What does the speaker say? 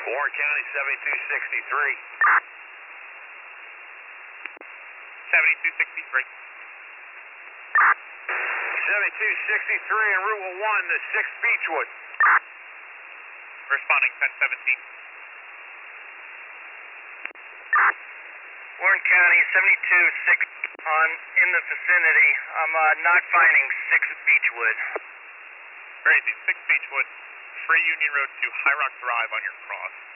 Warren County 7263. 7263. 7263 en Route 1 to 6 Beechwood. Responding 1017. Warren County 726 in the vicinity. I'm not finding 6 Beechwood. Crazy. 6 Beechwood, Free Union Road to High Rock Drive on your cross.